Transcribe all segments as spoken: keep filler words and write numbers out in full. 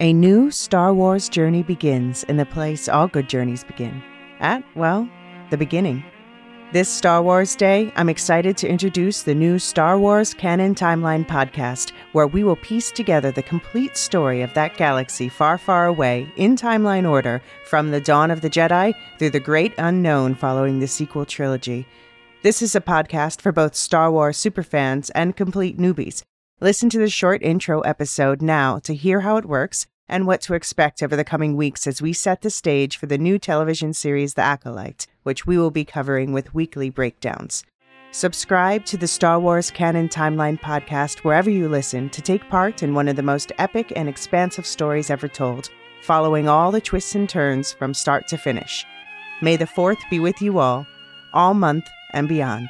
A new Star Wars journey begins in the place all good journeys begin. At, well, the beginning. This Star Wars Day, I'm excited to introduce the new Star Wars Canon Timeline podcast, where we will piece together the complete story of that galaxy far, far away, in timeline order, from the dawn of the Jedi through the great unknown following the sequel trilogy. This is a podcast for both Star Wars superfans and complete newbies. Listen to the short intro episode now to hear how it works and what to expect over the coming weeks as we set the stage for the new television series The Acolyte, which we will be covering with weekly breakdowns. Subscribe to the Star Wars Canon Timeline podcast wherever you listen to take part in one of the most epic and expansive stories ever told, following all the twists and turns from start to finish. May the fourth be with you all, all month and beyond.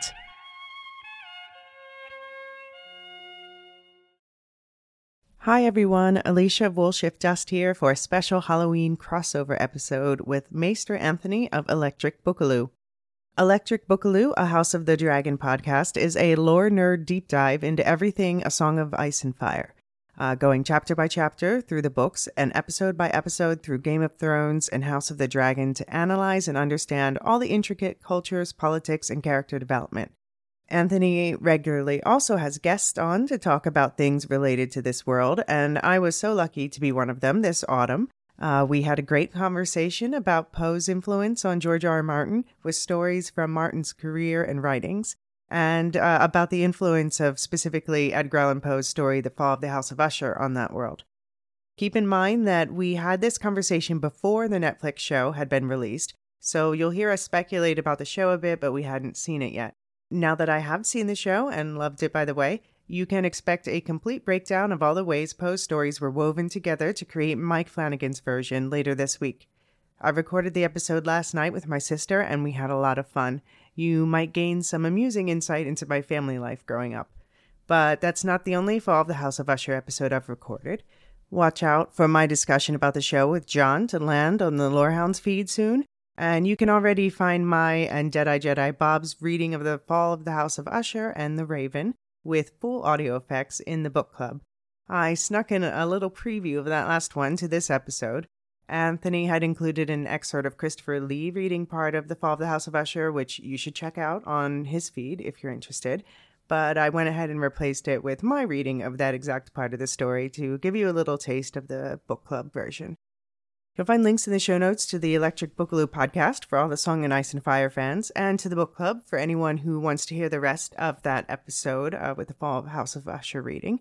Hi everyone, Alicia of Woolshift Dust here for a special Halloween crossover episode with Maester Anthony of Electric Bookaloo. Electric Bookaloo, a House of the Dragon podcast, is a lore nerd deep dive into everything A Song of Ice and Fire, uh, going chapter by chapter through the books and episode by episode through Game of Thrones and House of the Dragon to analyze and understand all the intricate cultures, politics, and character development. Anthony regularly also has guests on to talk about things related to this world, and I was so lucky to be one of them this autumn. Uh, we had a great conversation about Poe's influence on George R. R. Martin, with stories from Martin's career and writings, and uh, about the influence of specifically Edgar Allan Poe's story, The Fall of the House of Usher, on that world. Keep in mind that we had this conversation before the Netflix show had been released, so you'll hear us speculate about the show a bit, but we hadn't seen it yet. Now that I have seen the show, and loved it by the way, you can expect a complete breakdown of all the ways Poe's stories were woven together to create Mike Flanagan's version later this week. I recorded the episode last night with my sister, and we had a lot of fun. You might gain some amusing insight into my family life growing up. But that's not the only Fall of the House of Usher episode I've recorded. Watch out for my discussion about the show with John to land on the Lorehounds feed soon. And you can already find my and Deadeye Jedi Bob's reading of The Fall of the House of Usher and The Raven with full audio effects in the book club. I snuck in a little preview of that last one to this episode. Anthony had included an excerpt of Christopher Lee reading part of The Fall of the House of Usher, which you should check out on his feed if you're interested. But I went ahead and replaced it with my reading of that exact part of the story to give you a little taste of the book club version. You'll find links in the show notes to the Electric Bookaloo podcast for all the Song and Ice and Fire fans, and to the book club for anyone who wants to hear the rest of that episode uh, with the Fall of House of Usher reading.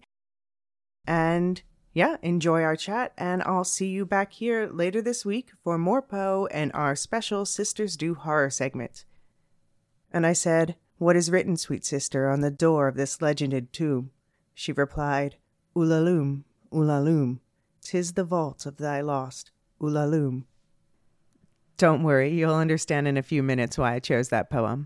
And yeah, enjoy our chat, and I'll see you back here later this week for more Poe and our special Sisters Do Horror segment. And I said, "What is written, sweet sister, on the door of this legended tomb?" She replied, "Ulalume, Ulalume, 'tis the vault of thy lost Ulalume." Don't worry, you'll understand in a few minutes why I chose that poem.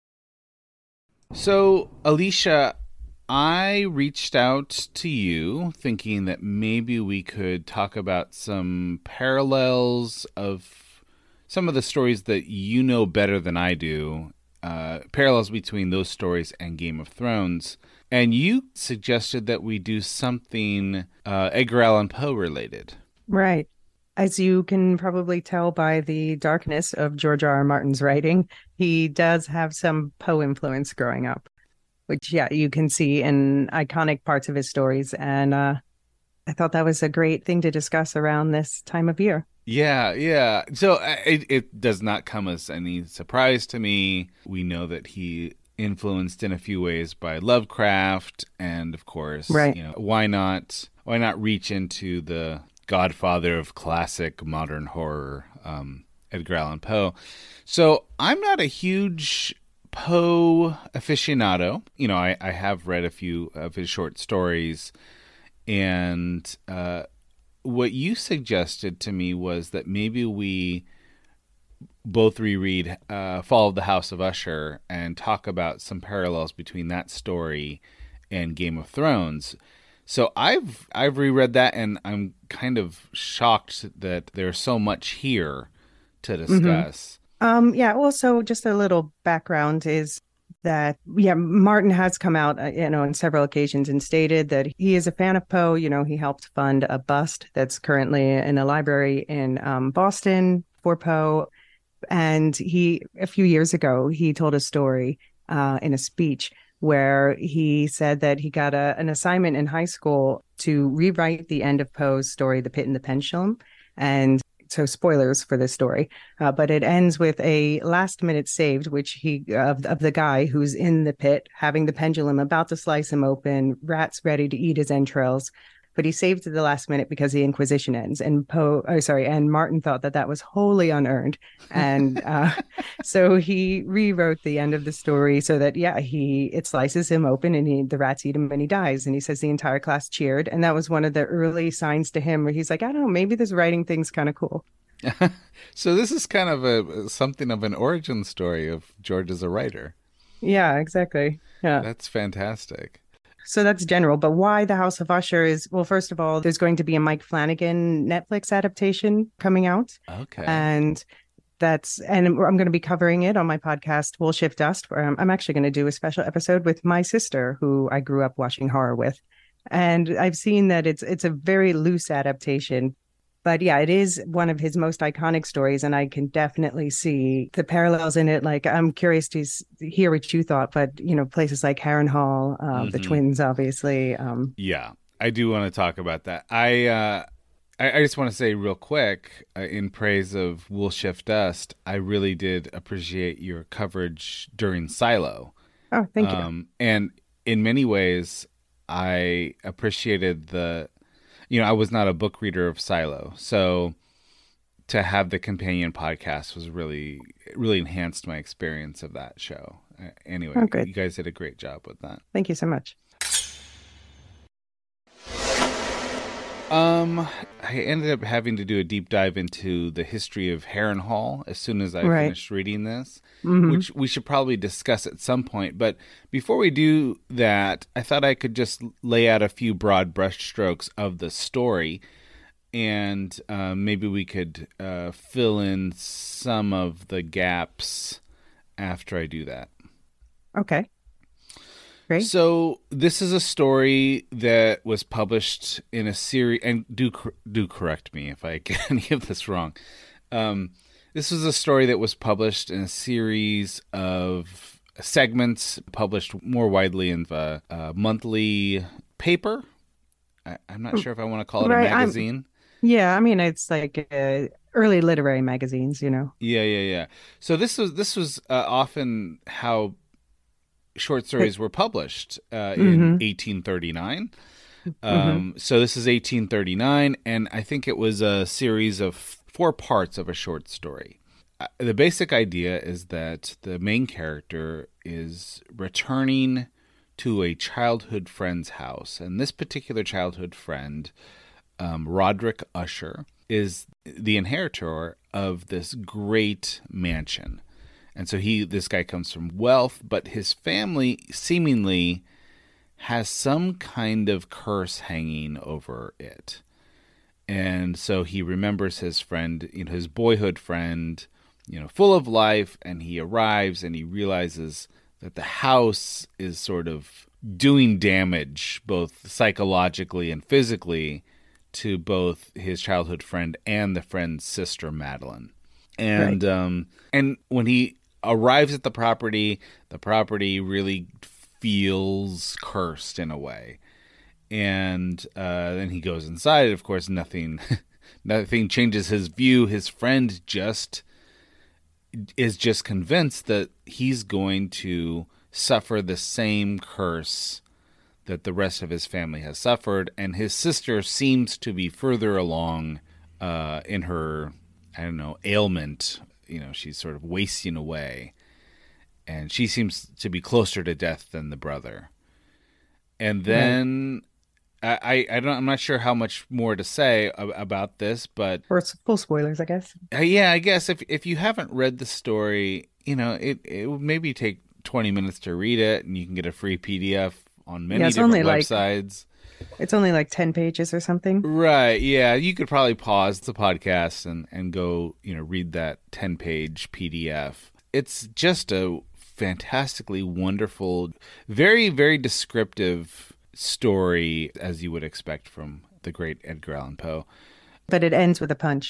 So, Alicia, I reached out to you thinking that maybe we could talk about some parallels of some of the stories that you know better than I do, uh, parallels between those stories and Game of Thrones. And you suggested that we do something uh, Edgar Allan Poe related. Right. As you can probably tell by the darkness of George R. R. Martin's writing, he does have some Poe influence growing up, which, yeah, you can see in iconic parts of his stories. And uh, I thought that was a great thing to discuss around this time of year. Yeah, yeah. So uh, it, it does not come as any surprise to me. We know that he influenced in a few ways by Lovecraft, and of course, right. you know, why not? Why not reach into the godfather of classic modern horror, um, Edgar Allan Poe? So I'm not a huge Poe aficionado. You know, I, I have read a few of his short stories, and uh, what you suggested to me was that maybe we both reread uh, Fall of the House of Usher and talk about some parallels between that story and Game of Thrones. So I've I've reread that, and I'm kind of shocked that there's so much here to discuss. Mm-hmm. Um, yeah, well, so just a little background is that, yeah, Martin has come out, uh, you know, on several occasions and stated that he is a fan of Poe. You know, he helped fund a bust that's currently in a library in um, Boston for Poe. And he, a few years ago, he told a story uh, in a speech where he said that he got a, an assignment in high school to rewrite the end of Poe's story, The Pit and the Pendulum. And so spoilers for this story, uh, but it ends with a last minute saved, which he of, of the guy who's in the pit, having the pendulum about to slice him open, rats ready to eat his entrails. But he saved at the last minute because the Inquisition ends. And Poe, oh, sorry, and Martin thought that that was wholly unearned. And uh, so he rewrote the end of the story so that, yeah, he it slices him open and he, the rats eat him and he dies. And he says the entire class cheered. And that was one of the early signs to him where he's like, I don't know, maybe this writing thing's kind of cool. So this is kind of a something of an origin story of George as a writer. Yeah, exactly. Yeah. That's fantastic. So that's general, but why The House of Usher is, well, first of all, there's going to be a Mike Flanagan Netflix adaptation coming out. Okay. And that's, and I'm going to be covering it on my podcast, We'll Shift Dust, where I'm, I'm actually going to do a special episode with my sister, who I grew up watching horror with. And I've seen that it's, it's a very loose adaptation. But yeah, it is one of his most iconic stories, and I can definitely see the parallels in it. Like, I'm curious to hear what you thought, but, you know, places like Harrenhal, uh, mm-hmm. the twins, obviously. Um, yeah, I do want to talk about that. I uh, I, I just want to say real quick, uh, in praise of We'll Shift Dust, I really did appreciate your coverage during Silo. Oh, thank you. Um, and in many ways, I appreciated the... You know, I was not a book reader of Silo, so to have the companion podcast was really, really enhanced my experience of that show. Uh, anyway, oh, good. You guys did a great job with that. Thank you so much. Um, I ended up having to do a deep dive into the history of Harrenhal as soon as I right. finished reading this, mm-hmm. which we should probably discuss at some point. But before we do that, I thought I could just lay out a few broad brushstrokes of the story, and uh, maybe we could uh, fill in some of the gaps after I do that. Okay. Great. So this is a story that was published in a series, and do do correct me if I get any of this wrong. Um, this was a story that was published in a series of segments published more widely in the uh, monthly paper. I, I'm not sure if I want to call it right, a magazine. I'm, yeah, I mean, it's like uh, early literary magazines, you know. Yeah, yeah, yeah. So this was this was uh, often how short stories were published uh, in mm-hmm. eighteen thirty-nine. Um, mm-hmm. So this is eighteen thirty-nine, and I think it was a series of four parts of a short story. Uh, the basic idea is that the main character is returning to a childhood friend's house, and this particular childhood friend, um, Roderick Usher, is the inheritor of this great mansion. And so he, this guy comes from wealth, but his family seemingly has some kind of curse hanging over it. And so he remembers his friend, you know, his boyhood friend, you know, full of life, and he arrives and he realizes that the house is sort of doing damage, both psychologically and physically, to both his childhood friend and the friend's sister, Madeline. And right. um, and when he arrives at the property, the property really feels cursed in a way. And uh, then he goes inside. Of course, nothing, nothing changes his view. His friend just is just convinced that he's going to suffer the same curse that the rest of his family has suffered. And his sister seems to be further along uh, in her, I don't know, ailment. You know, she's sort of wasting away, and she seems to be closer to death than the brother. And then right. I, I, I don't, I'm not sure how much more to say about this, but or it's full spoilers, I guess. Uh, yeah, I guess if if you haven't read the story, you know, it it would maybe take twenty minutes to read it, and you can get a free P D F on many yeah, different Like... websites. It's only like ten pages or something. Right, yeah. You could probably pause the podcast and, and go, you know, read that ten-page P D F. It's just a fantastically wonderful, very, very descriptive story, as you would expect from the great Edgar Allan Poe. But it ends with a punch.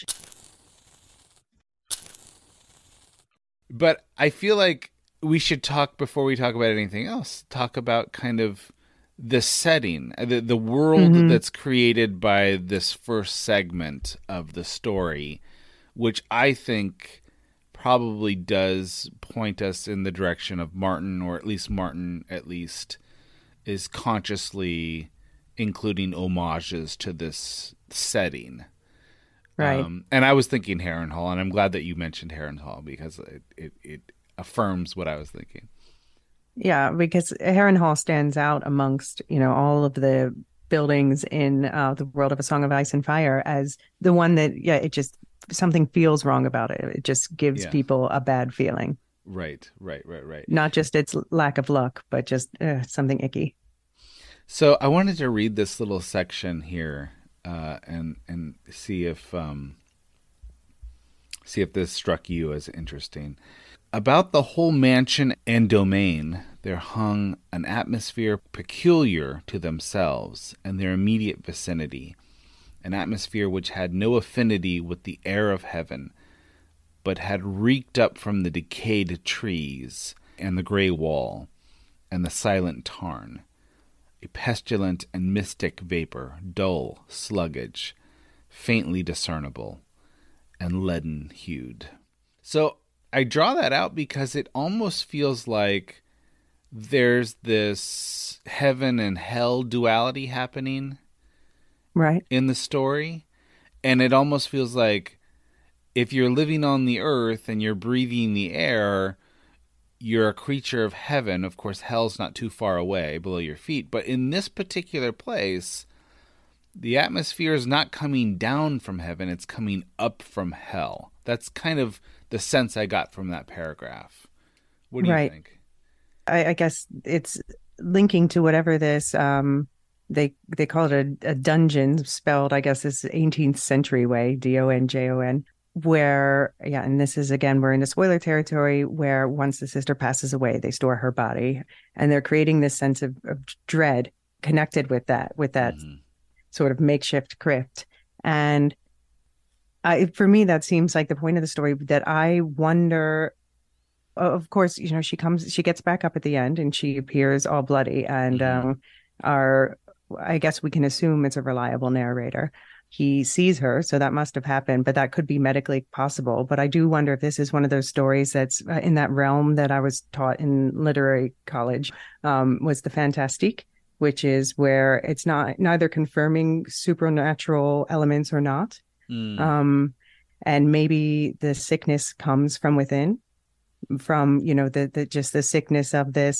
But I feel like we should talk, before we talk about anything else, talk about kind of the setting, the, the world mm-hmm. that's created by this first segment of the story, which I think probably does point us in the direction of Martin, or at least Martin at least is consciously including homages to this setting. Right. Um, and I was thinking Harrenhal, and I'm glad that you mentioned Harrenhal, because it, it, it affirms what I was thinking. Yeah, because Harrenhal stands out amongst, you know, all of the buildings in uh, the world of A Song of Ice and Fire as the one that, yeah, it just, something feels wrong about it. It just gives yeah. people a bad feeling. Right, right, right, right. Not just its lack of luck, but just uh, something icky. So I wanted to read this little section here uh, and and see if um, see if this struck you as interesting. About the whole mansion and domain there hung an atmosphere peculiar to themselves and their immediate vicinity, an atmosphere which had no affinity with the air of heaven, but had reeked up from the decayed trees and the gray wall and the silent tarn, a pestilent and mystic vapor, dull, sluggish, faintly discernible, and leaden-hued. So I draw that out because it almost feels like there's this heaven and hell duality happening right in the story. And it almost feels like if you're living on the earth and you're breathing the air, you're a creature of heaven. Of course, hell's not too far away below your feet. But in this particular place, the atmosphere is not coming down from heaven. It's coming up from hell. That's kind of the sense I got from that paragraph. What do you right. think? I, I guess it's linking to whatever this, um, they they call it a, a dungeon, spelled, I guess, this eighteenth century way, D O N J O N, where, yeah, and this is, again, we're in the spoiler territory, where once the sister passes away, they store her body, and they're creating this sense of, of dread connected with that, with that mm-hmm. sort of makeshift crypt. And I, for me, that seems like the point of the story, that I wonder, of course, you know, she comes, she gets back up at the end and she appears all bloody, and mm-hmm. um, our, I guess we can assume it's a reliable narrator. He sees her, so that must have happened, but that could be medically possible. But I do wonder if this is one of those stories that's uh, in that realm that I was taught in literary college, um, was the fantastique, which is where it's not neither confirming supernatural elements or not. Mm. Um, and maybe the sickness comes from within, from, you know, the, the just the sickness of this.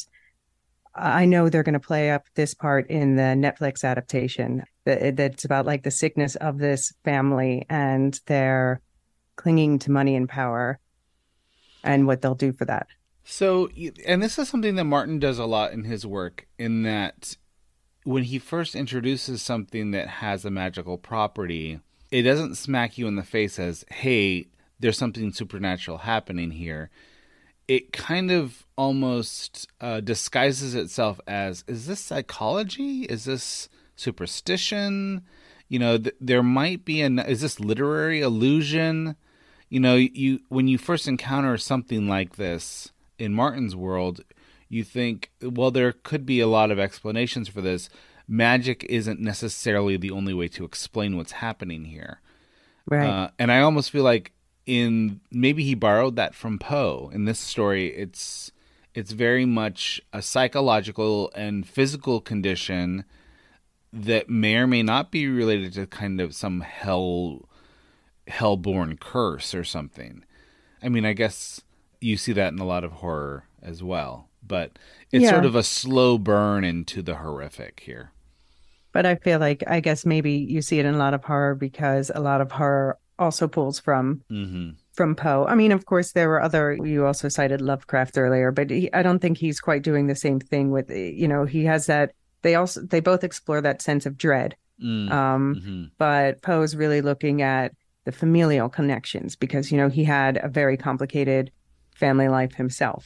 I know they're going to play up this part in the Netflix adaptation, that that's about like the sickness of this family and their clinging to money and power and what they'll do for that. So, and this is something that Martin does a lot in his work, in that when he first introduces something that has a magical property, it doesn't smack you in the face as, hey, there's something supernatural happening here. It kind of almost uh, disguises itself as, is this psychology? Is this superstition? You know, th- there might be an, is this literary illusion? You know, you when you first encounter something like this in Martin's world, you think, well, there could be a lot of explanations for this. Magic isn't necessarily the only way to explain what's happening here. Right. Uh, and I almost feel like in maybe he borrowed that from Poe. In this story, it's it's very much a psychological and physical condition that may or may not be related to kind of some hell hellborn curse or something. I mean, I guess you see that in a lot of horror as well, but it's yeah. sort of a slow burn into the horrific here. But I feel like, I guess maybe you see it in a lot of horror because a lot of horror also pulls from mm-hmm. from Poe. I mean, of course, there were other, you also cited Lovecraft earlier, but he, I don't think he's quite doing the same thing with, you know, he has that, they also, they both explore that sense of dread. Mm. Um, mm-hmm. But Poe's really looking at the familial connections because, you know, he had a very complicated family life himself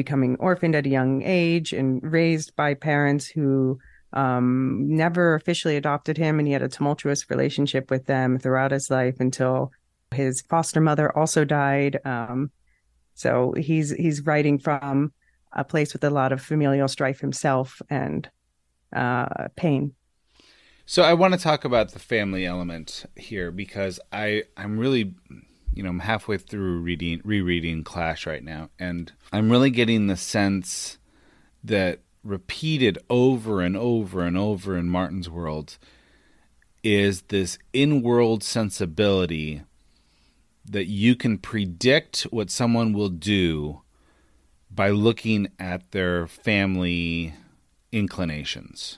becoming orphaned at a young age and raised by parents who um, never officially adopted him. And he had a tumultuous relationship with them throughout his life until his foster mother also died. Um, so he's he's writing from a place with a lot of familial strife himself and uh, pain. So I want to talk about the family element here because I I'm really, you know, I'm halfway through reading rereading Clash right now, and I'm really getting the sense that repeated over and over and over in Martin's world is this in-world sensibility that you can predict what someone will do by looking at their family inclinations.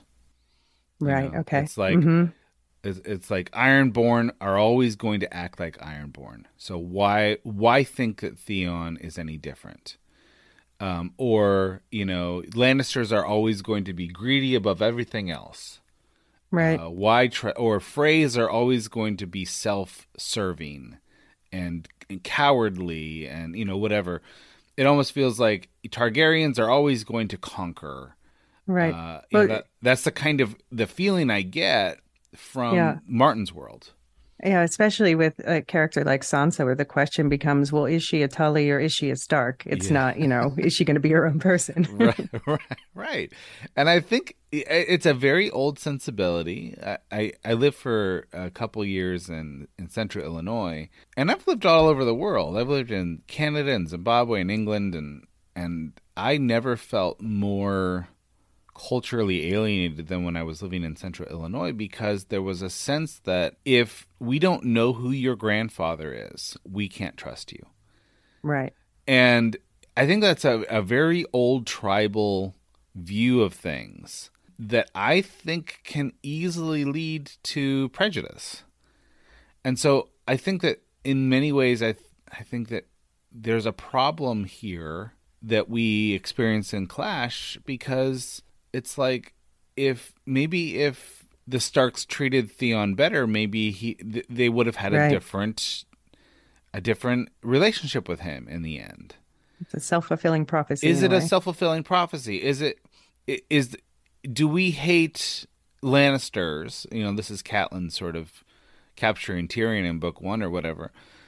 Right. You know, okay. It's like mm-hmm. it's, it's like Ironborn are always going to act like Ironborn. So why why think that Theon is any different? Um, or you know, Lannisters are always going to be greedy above everything else. Right. Uh, why try? Or Freys are always going to be self-serving and, and cowardly, and you know whatever. It almost feels like Targaryens are always going to conquer. Right. Uh, but, know, that, that's the kind of the feeling I get from yeah. Martin's world. Yeah, especially with a character like Sansa, where the question becomes, well, is she a Tully or is she a Stark? It's yeah. not, you know, is she going to be her own person? right, right, right. And I think it's a very old sensibility. I, I, I lived for a couple years in, in central Illinois, and I've lived all over the world. I've lived in Canada and Zimbabwe and England, and and I never felt more culturally alienated than when I was living in central Illinois, because there was a sense that if we don't know who your grandfather is, we can't trust you. Right. And I think that's a, a very old tribal view of things that I think can easily lead to prejudice. And so I think that in many ways, I th- I think that there's a problem here that we experience in Clash, because it's like if maybe if the Starks treated Theon better, maybe he th- they would have had right. a different a different relationship with him in the end. It's a self-fulfilling prophecy. Is it a, a self-fulfilling prophecy? Is it is do we hate Lannisters? You know, this is Catelyn sort of capturing Tyrion in book one or whatever.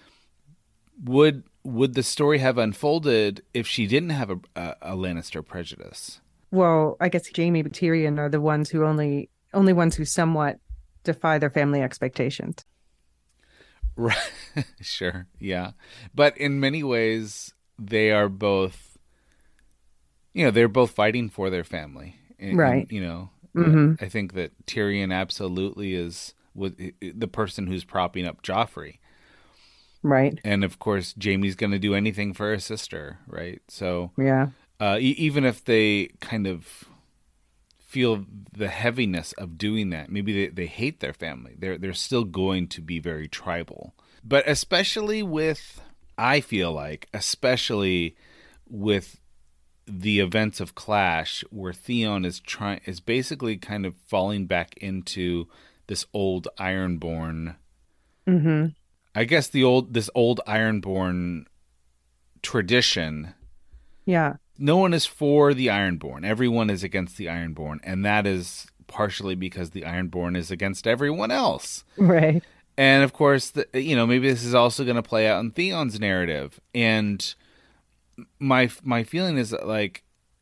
Would would the story have unfolded if she didn't have a, a, a Lannister prejudice? Well, I guess Jaime and Tyrion are the ones who only only ones who somewhat defy their family expectations. Right. Sure. Yeah. But in many ways, they are both, you know, they're both fighting for their family. And, right. And, you know, mm-hmm. I think that Tyrion absolutely is with the person who's propping up Joffrey. Right. And of course, Jaime's going to do anything for his sister. Right. So, yeah. Uh, e- even if they kind of feel the heaviness of doing that, maybe they, they hate their family, they're they're still going to be very tribal. But especially with, I feel like, especially with the events of Clash, where Theon is trying is basically kind of falling back into this old Ironborn. Mm-hmm. I guess the old this old Ironborn tradition. Yeah. No one is for the Ironborn. Everyone is against the Ironborn. And that is partially because the Ironborn is against everyone else. Right. And of course, the, you know, maybe this is also going to play out in Theon's narrative. And my my feeling is that, like,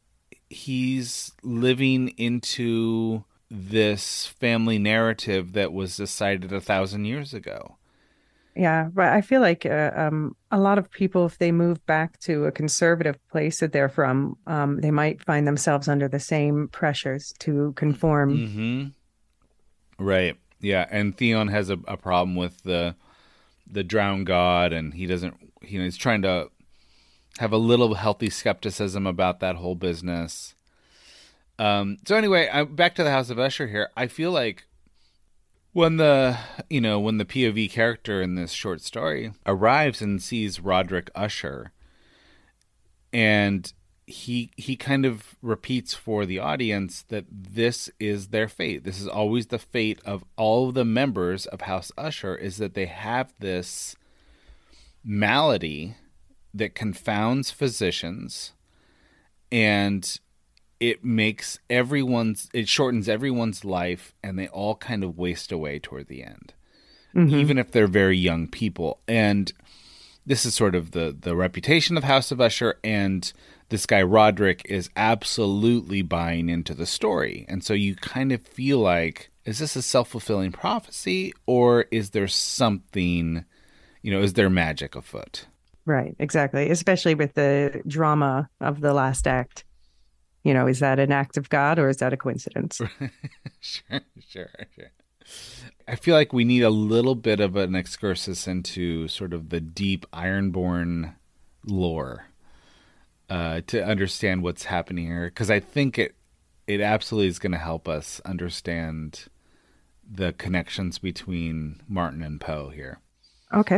he's living into this family narrative that was decided a thousand years ago. Yeah, but I feel like uh, um, a lot of people, if they move back to a conservative place that they're from, um, they might find themselves under the same pressures to conform. Mm-hmm. Right. Yeah, and Theon has a, a problem with the the drowned god, and he doesn't. You know, he's trying to have a little healthy skepticism about that whole business. Um. So anyway, I, back to the House of Usher here. I feel like. When the, you know, when the P O V character in this short story arrives and sees Roderick Usher, and he he kind of repeats for the audience that this is their fate. This is always the fate of all of the members of House Usher, is that they have this malady that confounds physicians and it makes everyone's, it shortens everyone's life, and they all kind of waste away toward the end, mm-hmm. even if they're very young people. And this is sort of the, the reputation of House of Usher, and this guy Roderick is absolutely buying into the story. And so you kind of feel like, is this a self-fulfilling prophecy, or is there something, you know, is there magic afoot? Right, exactly. Especially with the drama of the last act. You know, is that an act of God or is that a coincidence? Sure, sure, sure. I feel like we need a little bit of an excursus into sort of the deep Ironborn lore uh, to understand what's happening here, because I think it it absolutely is going to help us understand the connections between Martin and Poe here. Okay.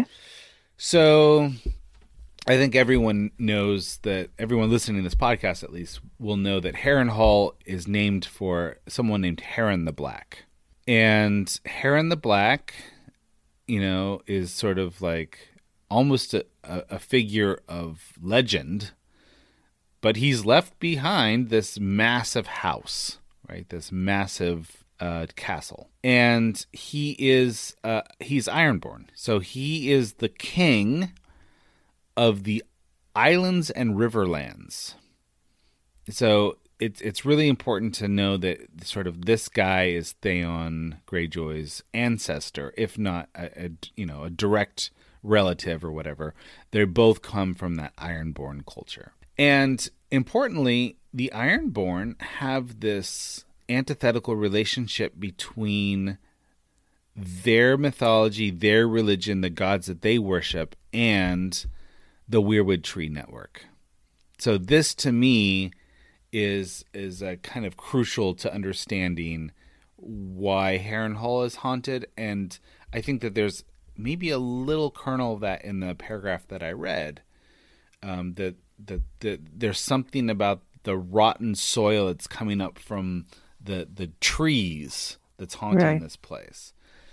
So I think everyone knows that, everyone listening to this podcast at least, will know that Harrenhal is named for someone named Harren the Black. And Harren the Black, you know, is sort of like almost a, a figure of legend, but he's left behind this massive house, right? This massive uh, castle. And he is, uh, he's Ironborn. So he is the king of the islands and riverlands. So it's it's really important to know that sort of this guy is Theon Greyjoy's ancestor, if not a, a you know a direct relative or whatever. They both come from that Ironborn culture. And importantly, the Ironborn have this antithetical relationship between their mythology, their religion, the gods that they worship, and the Weirwood Tree Network. So this, to me, is is a kind of crucial to understanding why Harrenhal is haunted, and I think that there's maybe a little kernel of that in the paragraph that I read. Um, that that that there's something about the rotten soil that's coming up from the the trees that's haunting right. this place.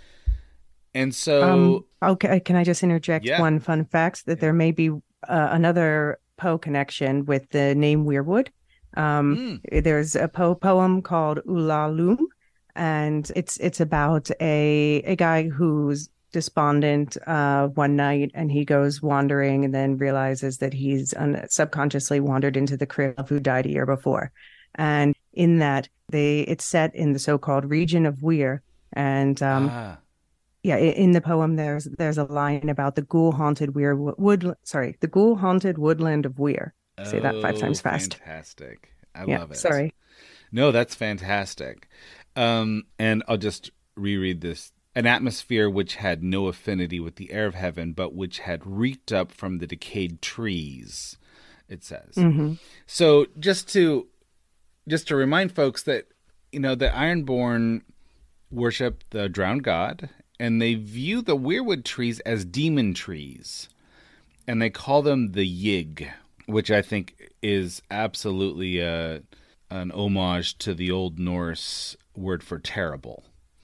And so, um, okay, can I just interject yeah. one fun fact that there may be uh, another Poe connection with the name Weirwood. Um, mm. There's a Poe poem called Ulalume, and it's it's about a a guy who's despondent uh, one night, and he goes wandering, and then realizes that he's un- subconsciously wandered into the crib of who died a year before. And in that, they it's set in the so-called region of Weir, and um, ah. Yeah, in the poem, there's there's a line about the ghoul haunted Weir wood. Sorry, the ghoul haunted woodland of Weir. Say that five times fast. Fantastic! I yeah, love it. Sorry. No, that's fantastic. Um, and I'll just reread this: an atmosphere which had no affinity with the air of heaven, but which had reeked up from the decayed trees. It says. Mm-hmm. So just to just to remind folks that you know the Ironborn worship the drowned god. And they view the Weirwood trees as demon trees. And they call them the Yig, which I think is absolutely a, an homage to the Old Norse word for terrible.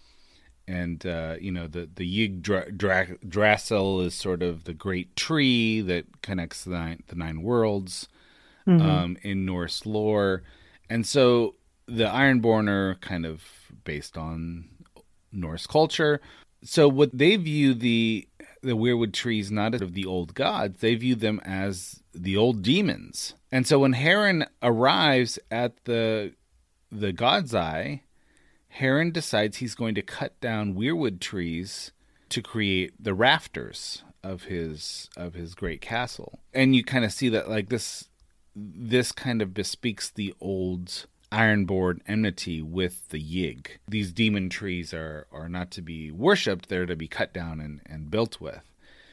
And, uh, you know, the, the Yig dra- dra- Drasil is sort of the great tree that connects the nine, the nine worlds mm-hmm. um, in Norse lore. And so the Ironborn are kind of based on Norse culture. So what they view the the Weirwood trees not as the old gods, they view them as the old demons. And so when Harren arrives at the the God's Eye, Harren decides he's going to cut down Weirwood trees to create the rafters of his of his great castle. And you kind of see that like this this kind of bespeaks the old Ironborn enmity with the Yig. These demon trees are, are not to be worshipped, they're to be cut down and, and built with.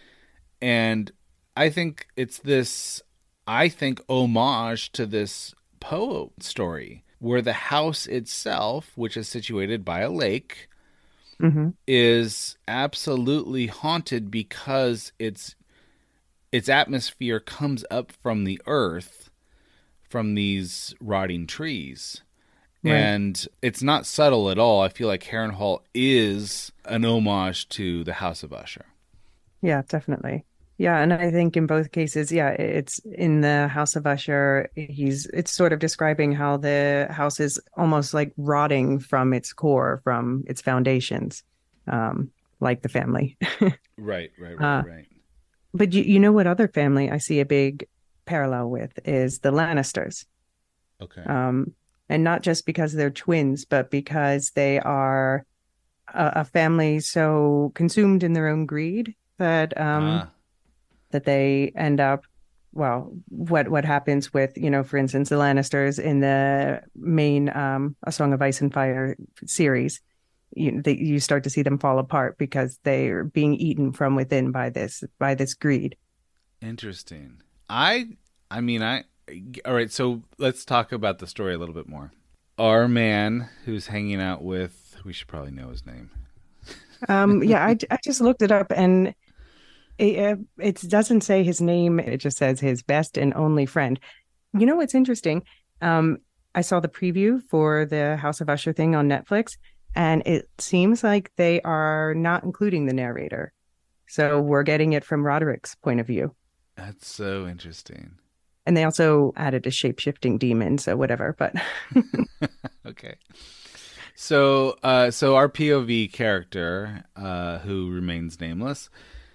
And I think it's this, I think, homage to this Poe story, where the house itself, which is situated by a lake, mm-hmm. is absolutely haunted because its its atmosphere comes up from the earth from these rotting trees. Right. And it's not subtle at all. I feel like Harrenhal is an homage to the House of Usher. Yeah, definitely. Yeah, and I think in both cases, yeah, it's in the House of Usher, he's it's sort of describing how the house is almost like rotting from its core, from its foundations, um, like the family. Right, right, right, Uh, right. but you, you know what other family I see a big parallel with is the Lannisters. Okay. Um, and not just because they're twins, but because they are a, a family so consumed in their own greed that um Ah, that they end up, well, what what happens with, you know, for instance, the Lannisters in the main um A Song of Ice and Fire series, you they, you start to see them fall apart because they're being eaten from within by this by this greed. interesting. I, I mean, I. All right, so let's talk about the story a little bit more. Our man who's hanging out with, we should probably know his name. Um, yeah, I, I just looked it up and it, uh, it doesn't say his name. It just says his best and only friend. You know what's interesting? Um, I saw the preview for the House of Usher thing on Netflix, and it seems like they are not including the narrator. So we're getting it from Roderick's point of view. That's so interesting. And they also added a shape-shifting demon, so whatever. But Okay. So, uh, so our P O V character, uh, who remains nameless,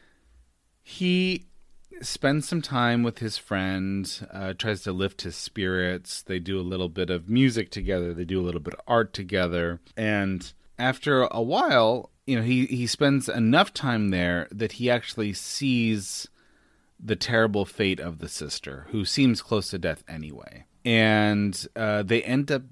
he spends some time with his friend, uh, tries to lift his spirits. They do a little bit of music together. They do a little bit of art together. And after a while, you know, he, he spends enough time there that he actually sees the terrible fate of the sister, who seems close to death anyway. And uh, they end up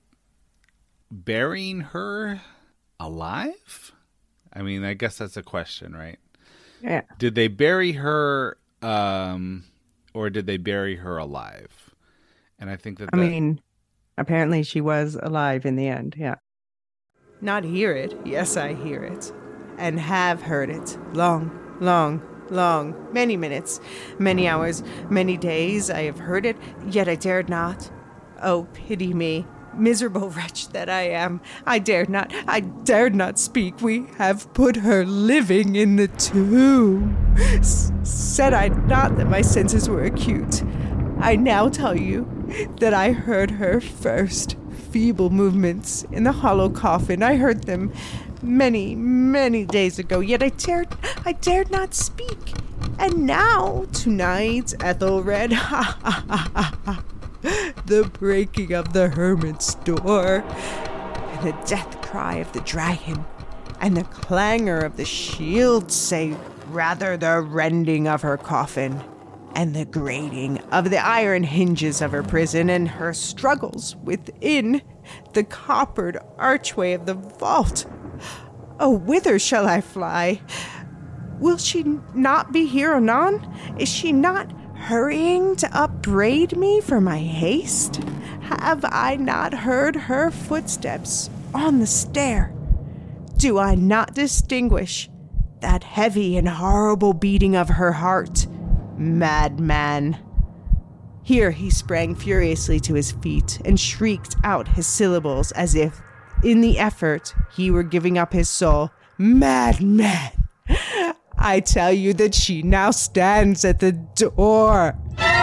burying her alive? I mean, I guess that's a question, right? yeah, Did they bury her, um, or did they bury her alive? And I think that I that mean, apparently she was alive in the end. Yeah. Not hear it. Yes, I hear it. And have heard it. Long, long, long. Many minutes, many hours, many days I have heard it, yet I dared not. Oh, pity me. Miserable wretch that I am. I dared not, I dared not speak. We have put her living in the tomb. S- said I not that my senses were acute? I now tell you that I heard her first feeble movements in the hollow coffin. I heard them many, many days ago, yet I dared, I dared not speak. And now, tonight, Ethelred, ha ha ha ha ha, the breaking of the hermit's door, and the death cry of the dragon, and the clangor of the shield, say rather the rending of her coffin, and the grating of the iron hinges of her prison, and her struggles within the coppered archway of the vault. Oh, whither shall I fly? Will she not be here anon? Is she not hurrying to upbraid me for my haste? Have I not heard her footsteps on the stair? Do I not distinguish that heavy and horrible beating of her heart? Madman! Here he sprang furiously to his feet and shrieked out his syllables as if, in the effort, he were giving up his soul. Madman! I tell you that she now stands at the door.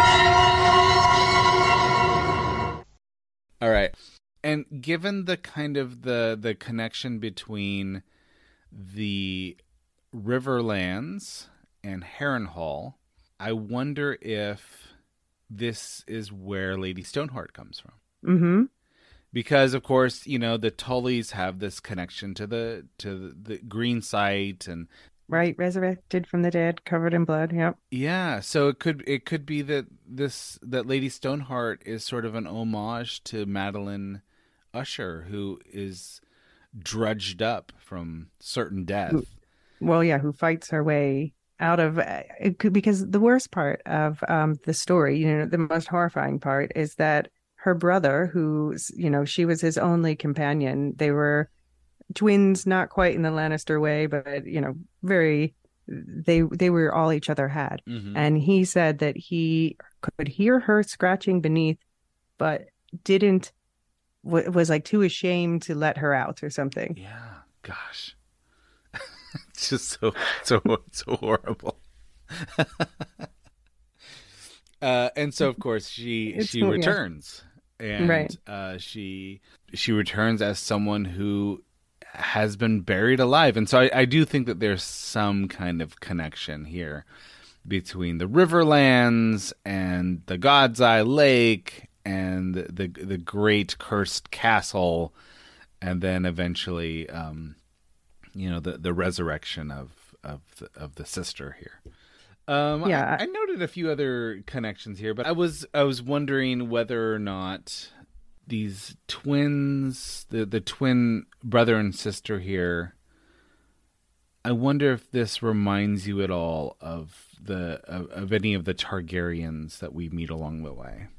All right. And given the kind of the the connection between the Riverlands and Harrenhal, I wonder if this is where Lady Stoneheart comes from. Mm-hmm. Because of course, you know, the Tullys have this connection to the to the, the green site, and Right, resurrected from the dead, covered in blood. Yep. yeah, so it could it could be that this that Lady Stoneheart is sort of an homage to Madeline Usher, who is drudged up from certain death. Who, well, yeah, who fights her way out of uh, it could, because the worst part of um the story, you know, the most horrifying part is that her brother, who's, you know, she was his only companion. They were twins, not quite in the Lannister way, but, you know, very, they they were all each other had. Mm-hmm. And he said that he could hear her scratching beneath, but didn't, w- was like too ashamed to let her out or something. Yeah, gosh. It's just so so so horrible. and so of course she It's she more- yeah. returns, and Right. uh, she she returns as someone who has been buried alive, and so I, I do think that there's some kind of connection here between the Riverlands and the God's Eye Lake and the the, the great cursed castle, and then eventually, um, you know, the the resurrection of of the, of the sister here. Um, Yeah. I, I noted a few other connections here, but I was I was wondering whether or not these twins, the the twin brother and sister here, I wonder if this reminds you at all of the of, of any of the Targaryens that we meet along the way.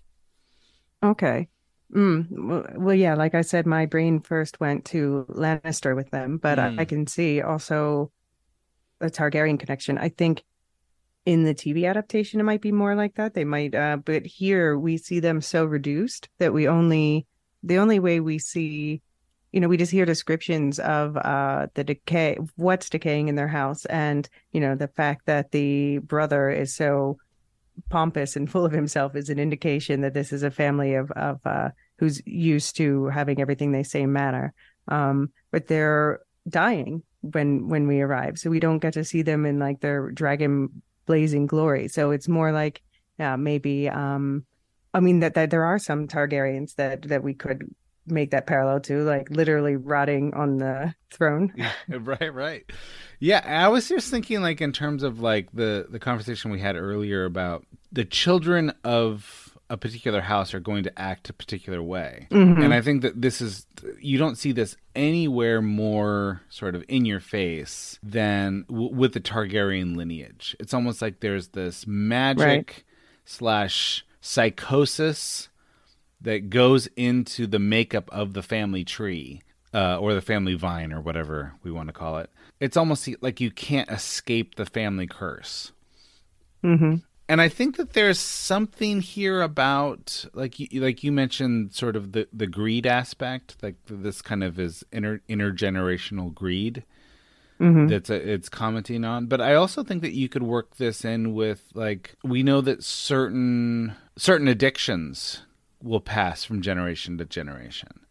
Okay. Mm. Well, well, yeah, like I said, my brain first went to Lannister with them, but I, I Mm. can see also a Targaryen connection. I think in the T V adaptation, it might be more like that. They might, uh, but here we see them so reduced that we only, the only way we see, you know, we just hear descriptions of uh the decay, what's decaying in their house, and you know, the fact that the brother is so pompous and full of himself is an indication that this is a family of of uh who's used to having everything they say matter. Um, but they're dying when when we arrive, so we don't get to see them in like their dragon blazing glory. So it's more like, yeah, maybe um I mean that, that there are some Targaryens that that we could make that parallel to, like literally rotting on the throne. Yeah, right, right. Yeah, I was just thinking, like, in terms of like the the conversation we had earlier about the children of a particular house are going to act a particular way. Mhm. And I think that this is, you don't see this anywhere more sort of in your face than w- with the Targaryen lineage. It's almost like there's this magic Right. slash psychosis that goes into the makeup of the family tree, uh, or the family vine, or whatever we want to call it. It's almost like you can't escape the family curse. hmm And I think that there's something here about, like you, like you mentioned, sort of the, the greed aspect, like this kind of is inter, intergenerational greed hmm that's a, it's commenting on. But I also think that you could work this in with, like, we know that certain certain addictions will pass from generation to generation.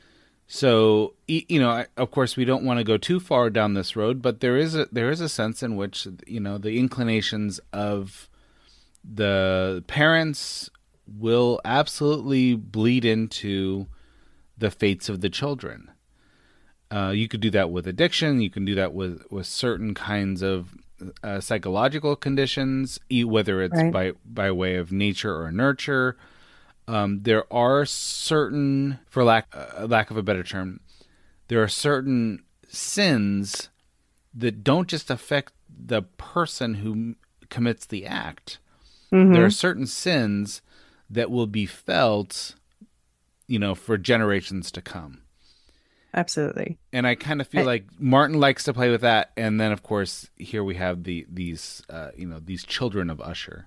So, y- you know, I- of course, we don't want to go too far down this road, but there is a there is a sense in which, you know, the inclinations of the parents will absolutely bleed into the fates of the children. Uh, you could do that with addiction. You can do that with, with certain kinds of uh, psychological conditions, e- whether it's Right. by, by way of nature or nurture. Um, there are certain, for lack uh, lack of a better term, there are certain sins that don't just affect the person who commits the act. hmm There are certain sins that will be felt, you know, for generations to come. Absolutely. And I kind of feel I- like Martin likes to play with that. And then, of course, here we have the these, uh, you know, these children of Usher.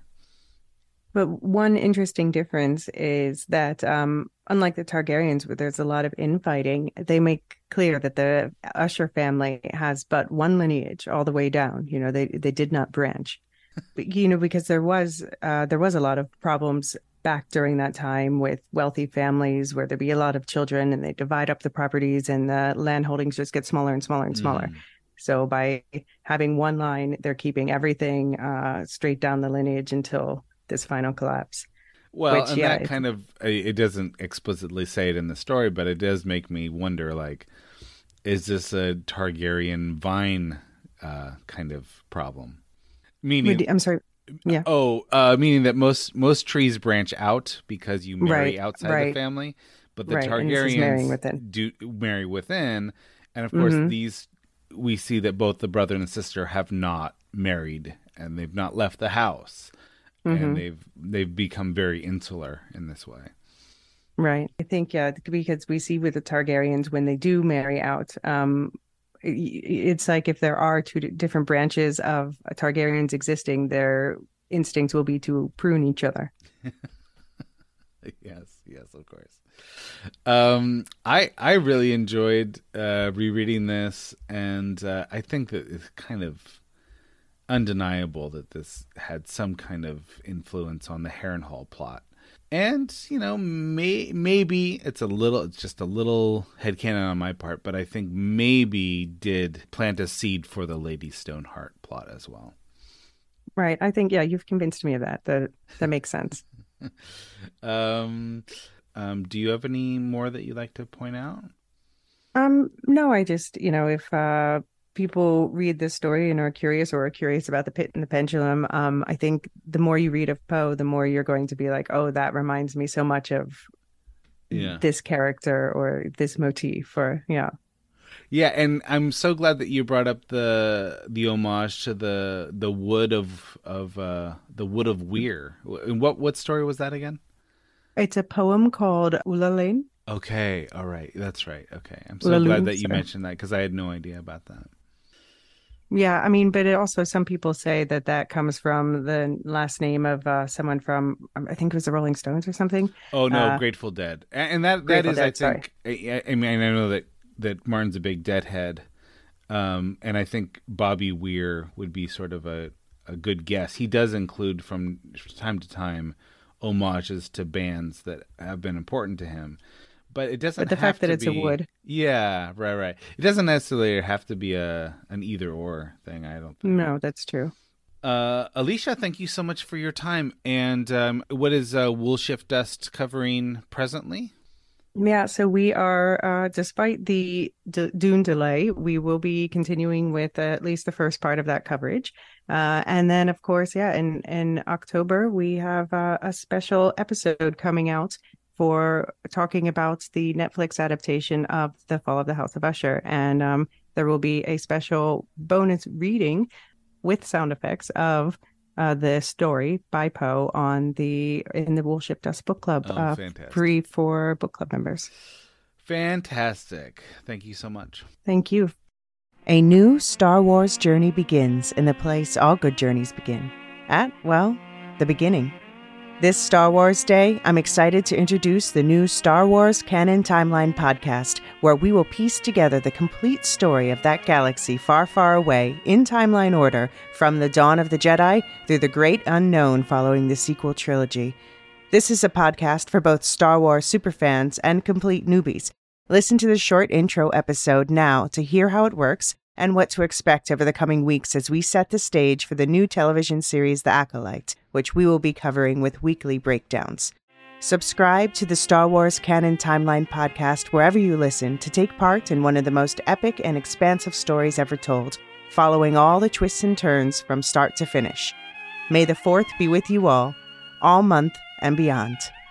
But one interesting difference is that, um, unlike the Targaryens, where there's a lot of infighting, they make clear that the Usher family has but one lineage all the way down. You know, they they did not branch. But, you know, because there was uh, there was a lot of problems back during that time with wealthy families where there'd be a lot of children and they divide up the properties and the land holdings just get smaller and smaller and smaller. Mm. So by having one line, they're keeping everything uh, straight down the lineage until this final collapse. Well, Which, and yeah, that it's- kind of, it doesn't explicitly say it in the story, but it does make me wonder, like, is this a Targaryen vine uh, kind of problem? Meaning, Would- I'm sorry. Yeah. oh, uh, meaning that most most trees branch out because you marry Right, outside right. the family, but the Right, and this is marrying Targaryens within. do marry within, and of course Mhm. these, we see that both the brother and the sister have not married and they've not left the house, Mhm. and they've they've become very insular in this way. Right. I think, yeah, because we see with the Targaryens when they do marry out, um, i- it's like if there are two di- different branches of Targaryens existing, their instincts will be to prune each other. Yes, yes, of course. Um, I I really enjoyed uh, rereading this, and uh, I think that it's kind of undeniable that this had some kind of influence on the Harrenhal plot. And, you know, may, maybe it's a little, it's just a little headcanon on my part, but I think maybe did plant a seed for the Lady Stoneheart plot as well. Right. I think, yeah, you've convinced me of that. That, that makes sense. um, um, do you have any more that you'd like to point out? Um, no, I just, you know, if uh, people read this story and are curious or are curious about the Pit and the Pendulum, um, I think the more you read of Poe, the more you're going to be like, oh, that reminds me so much of yeah. this character or this motif, or yeah. Yeah, and I'm so glad that you brought up the the homage to the the wood of of uh, the wood of Weir. And what what story was that again? It's a poem called Ulalume. Okay, all right, that's right. Okay, I'm so Ulalume, glad that you sorry. mentioned that because I had no idea about that. Yeah, I mean, but it also, some people say that that comes from the last name of uh, someone from, I think it was the Rolling Stones or something. Oh no, Uh, Grateful Dead, and, and that that Grateful is, Dead, I think, I, I mean, I know that that Martin's a big Deadhead, um, and I think Bobby Weir would be sort of a a good guess. He does include from time to time homages to bands that have been important to him. But it doesn't. But the have fact that to it's be, a wood. Yeah, right, right. It doesn't necessarily have to be a an either or thing. I don't think. No, that's true. Uh, Alicia, thank you so much for your time. And um, what is uh, Woolshift Dust covering presently? Yeah, so we are, uh, despite the D- Dune delay, we will be continuing with uh, at least the first part of that coverage. Uh, and then, of course, yeah, in, in October, we have uh, a special episode coming out for talking about the Netflix adaptation of The Fall of the House of Usher. And um, there will be a special bonus reading with sound effects of uh, the story by Poe on the in the Woolshift Dust Book Club, Oh, uh, fantastic. free for book club members. Fantastic. Thank you so much. Thank you. A new Star Wars journey begins in the place all good journeys begin. At, well, the beginning. This Star Wars Day, I'm excited to introduce the new Star Wars Canon Timeline podcast, where we will piece together the complete story of that galaxy far, far away, in timeline order, from the dawn of the Jedi through the great unknown following the sequel trilogy. This is a podcast for both Star Wars superfans and complete newbies. Listen to the short intro episode now to hear how it works and what to expect over the coming weeks as we set the stage for the new television series The Acolyte, which we will be covering with weekly breakdowns. Subscribe to the Star Wars Canon Timeline podcast wherever you listen to take part in one of the most epic and expansive stories ever told, following all the twists and turns from start to finish. May the fourth be with you all, all month and beyond.